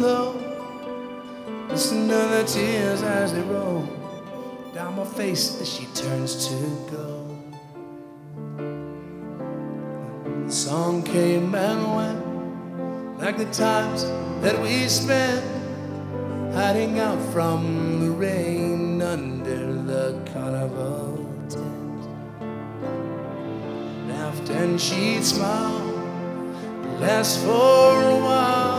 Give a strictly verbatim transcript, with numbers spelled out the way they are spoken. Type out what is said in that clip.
low. Listen to the tears as they roll down my face as she turns to go. The song came and went like the times that we spent hiding out from the rain under the carnival tent. Laughed and she'd smile, last for a while.